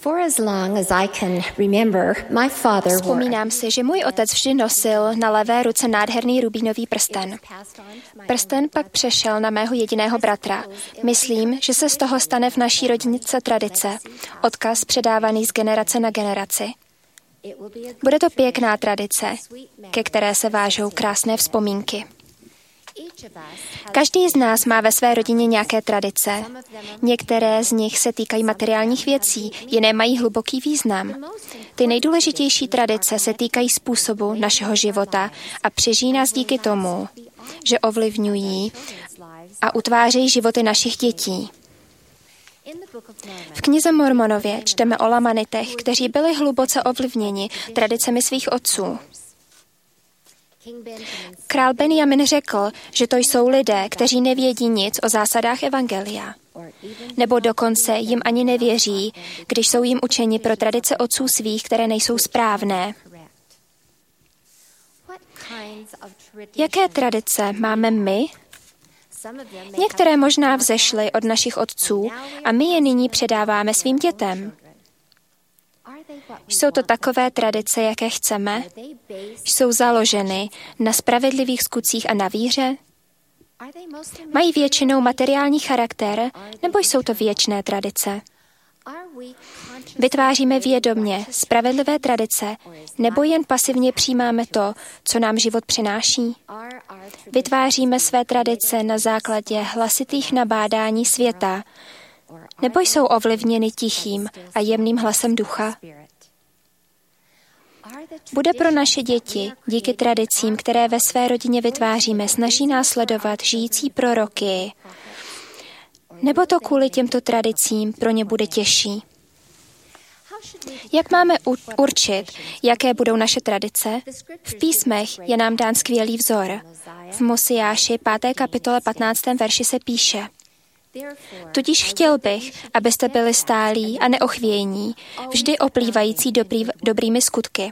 Vzpomínám si, že můj otec vždy nosil na levé ruce nádherný rubínový prsten. Prsten pak přešel na mého jediného bratra. Myslím, že se z toho stane v naší rodince tradice, odkaz předávaný z generace na generaci. Bude to pěkná tradice, ke které se vážou krásné vzpomínky. Každý z nás má ve své rodině nějaké tradice. Některé z nich se týkají materiálních věcí, jiné mají hluboký význam. Ty nejdůležitější tradice se týkají způsobu našeho života a přežijí nás díky tomu, že ovlivňují a utvářejí životy našich dětí. V knize Mormonově čteme o Lamanitech, kteří byli hluboce ovlivněni tradicemi svých otců. Král Benjamin řekl, že to jsou lidé, kteří nevědí nic o zásadách evangelia. Nebo dokonce jim ani nevěří, když jsou jim učeni pro tradice otců svých, které nejsou správné. Jaké tradice máme my? Některé možná vzešly od našich otců a my je nyní předáváme svým dětem. Jsou to takové tradice, jaké chceme? Jsou založeny na spravedlivých skutcích a na víře? Mají většinou materiální charakter, nebo jsou to věčné tradice? Vytváříme vědomě spravedlivé tradice, nebo jen pasivně přijímáme to, co nám život přináší? Vytváříme své tradice na základě hlasitých nabádání světa, nebo jsou ovlivněny tichým a jemným hlasem ducha? Bude pro naše děti, díky tradicím, které ve své rodině vytváříme, snaží následovat žijící proroky, nebo to kvůli těmto tradicím pro ně bude těžší? Jak máme určit, jaké budou naše tradice? V písmech je nám dán skvělý vzor. V Mosiáši 5. kapitole 15. verši se píše: Tudíž chtěl bych, abyste byli stálí a neochvějní, vždy oplývající dobrými skutky.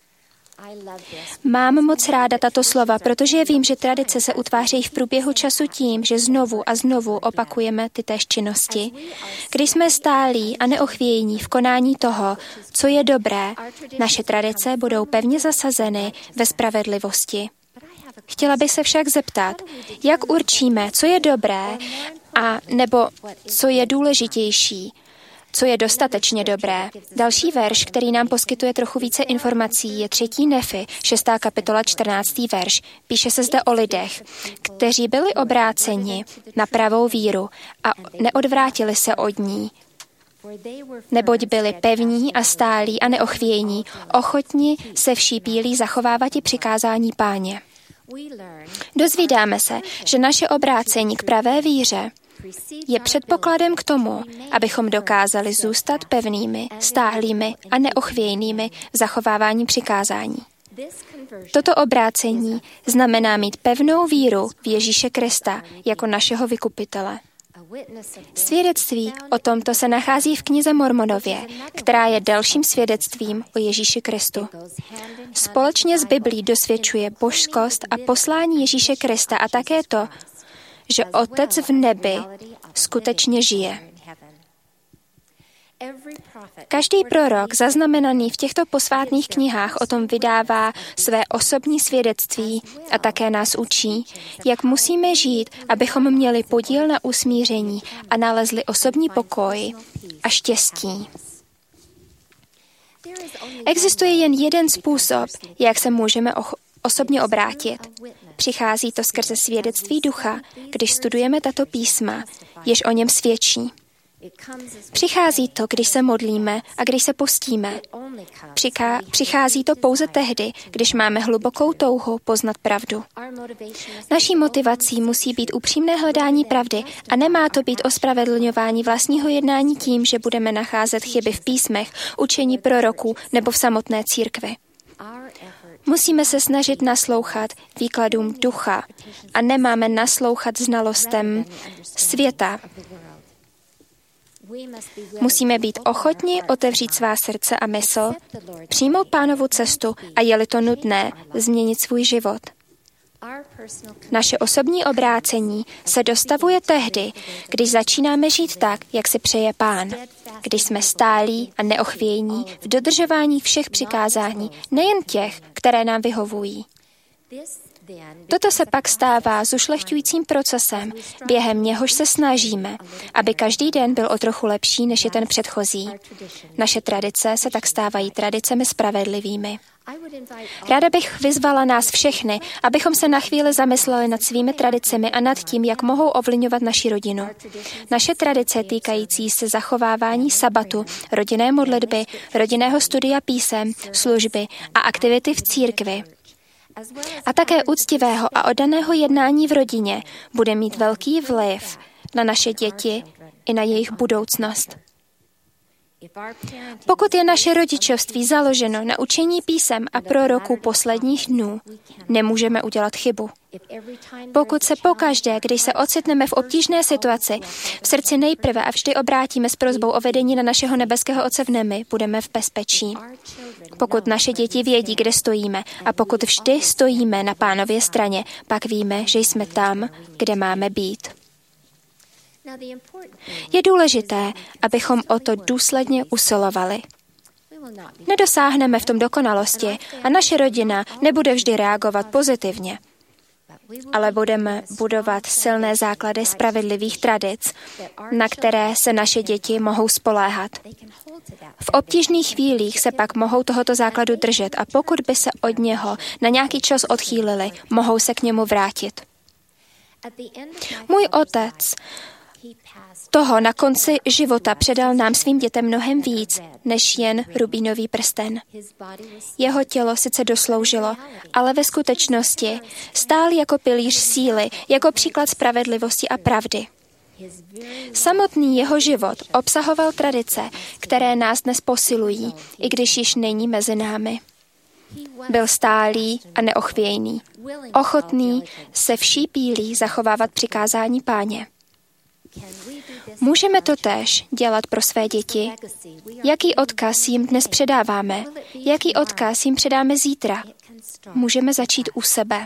Mám moc ráda tato slova, protože vím, že tradice se utvářejí v průběhu času tím, že znovu a znovu opakujeme tytéž činnosti. Když jsme stálí a neochvějní v konání toho, co je dobré, naše tradice budou pevně zasazeny ve spravedlivosti. Chtěla bych se však zeptat, jak určíme, co je dobré a nebo co je důležitější, co je dostatečně dobré. Další verš, který nám poskytuje trochu více informací, je 3. Nefi, 6. kapitola, 14. verš. Píše se zde o lidech, kteří byli obráceni na pravou víru a neodvrátili se od ní, neboť byli pevní a stálí a neochvějní, ochotni se vší pílí zachovávat i přikázání Páně. Dozvídáme se, že naše obrácení k pravé víře je předpokladem k tomu, abychom dokázali zůstat pevnými, stálými a neochvějnými v zachovávání přikázání. Toto obrácení znamená mít pevnou víru v Ježíše Krista jako našeho vykupitele. Svědectví o tomto se nachází v knize Mormonově, která je dalším svědectvím o Ježíši Kristu. Společně s Biblí dosvědčuje božskost a poslání Ježíše Krista a také to, že Otec v nebi skutečně žije. Každý prorok zaznamenaný v těchto posvátných knihách o tom vydává své osobní svědectví a také nás učí, jak musíme žít, abychom měli podíl na usmíření a nalezli osobní pokoj a štěstí. Existuje jen jeden způsob, jak se můžeme osobně obrátit. Přichází to skrze svědectví ducha, když studujeme tato písma, jež o něm svědčí. Přichází to, když se modlíme a když se postíme. Přichází to pouze tehdy, když máme hlubokou touhu poznat pravdu. Naší motivací musí být upřímné hledání pravdy a nemá to být ospravedlňování vlastního jednání tím, že budeme nacházet chyby v písmech, učení proroků nebo v samotné církvi. Musíme se snažit naslouchat výkladům ducha a nemáme naslouchat znalostem světa. Musíme být ochotni otevřít svá srdce a mysl, přijmout Pánovu cestu a je-li to nutné, změnit svůj život. Naše osobní obrácení se dostavuje tehdy, když začínáme žít tak, jak si přeje Pán. když jsme stálí a neochvějní v dodržování všech přikázání, nejen těch, které nám vyhovují. Toto se pak stává zušlechťujícím procesem, během něhož se snažíme, aby každý den byl o trochu lepší, než je ten předchozí. Naše tradice se tak stávají tradicemi spravedlivými. Ráda bych vyzvala nás všechny, abychom se na chvíli zamysleli nad svými tradicemi a nad tím, jak mohou ovlivňovat naši rodinu. Naše tradice týkající se zachovávání sabatu, rodinné modlitby, rodinného studia písem, služby a aktivity v církvi a také úctivého a oddaného jednání v rodině bude mít velký vliv na naše děti i na jejich budoucnost. Pokud je naše rodičovství založeno na učení písem a proroků posledních dnů, nemůžeme udělat chybu. Pokud se pokaždé, když se ocitneme v obtížné situaci, v srdci nejprve a vždy obrátíme s prosbou o vedení na našeho nebeského Otce v nebi, budeme v bezpečí. Pokud naše děti vědí, kde stojíme, a pokud vždy stojíme na Pánově straně, pak víme, že jsme tam, kde máme být. Je důležité, abychom o to důsledně usilovali. Nedosáhneme v tom dokonalosti a naše rodina nebude vždy reagovat pozitivně, ale budeme budovat silné základy spravedlivých tradic, na které se naše děti mohou spoléhat. V obtížných chvílích se pak mohou tohoto základu držet a pokud by se od něho na nějaký čas odchýlili, mohou se k němu vrátit. Můj otec toho na konci života předal nám svým dětem mnohem víc, než jen rubínový prsten. Jeho tělo sice dosloužilo, ale ve skutečnosti stál jako pilíř síly, jako příklad spravedlivosti a pravdy. Samotný jeho život obsahoval tradice, které nás dnes posilují, i když již není mezi námi. Byl stálý a neochvějný, ochotný se vší pílí zachovávat přikázání Páně. Můžeme to též dělat pro své děti? Jaký odkaz jim dnes předáváme? Jaký odkaz jim předáme zítra? Můžeme začít u sebe.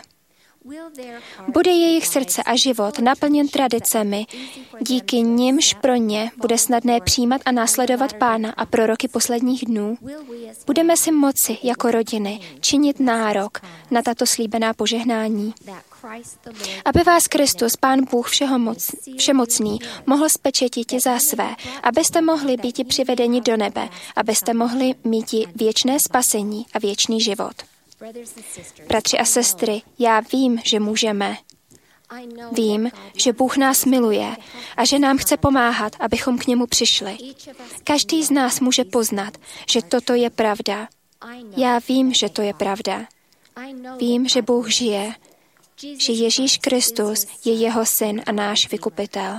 Bude jejich srdce a život naplněn tradicemi, díky nimž pro ně bude snadné přijímat a následovat Pána a proroky posledních dnů? Budeme si moci jako rodiny činit nárok na tato slíbená požehnání. Aby vás Kristus, Pán Bůh všemocný, mohl spečetit za své, abyste mohli být přivedeni do nebe, abyste mohli mít věčné spasení a věčný život. Bratři a sestry, já vím, že můžeme. Vím, že Bůh nás miluje a že nám chce pomáhat, abychom k němu přišli. Každý z nás může poznat, že toto je pravda. Já vím, že to je pravda. Vím, že Bůh žije, že Ježíš Kristus je jeho syn a náš vykupitel.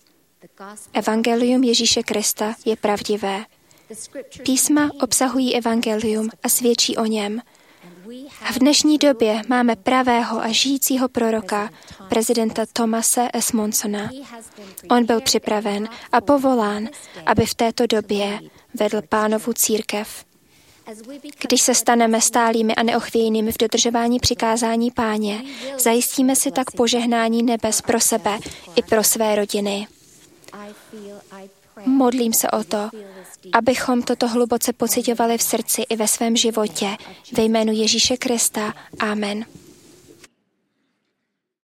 Evangelium Ježíše Krista je pravdivé. Písma obsahují evangelium a svědčí o něm. A v dnešní době máme pravého a žijícího proroka, prezidenta Thomase S. Monsona. On byl připraven a povolán, aby v této době vedl Pánovu církev. Když se staneme stálými a neochvějnými v dodržování přikázání Páně, zajistíme si tak požehnání nebes pro sebe i pro své rodiny. Modlím se o to, abychom toto hluboce pociťovali v srdci i ve svém životě. Ve jménu Ježíše Krista. Amen.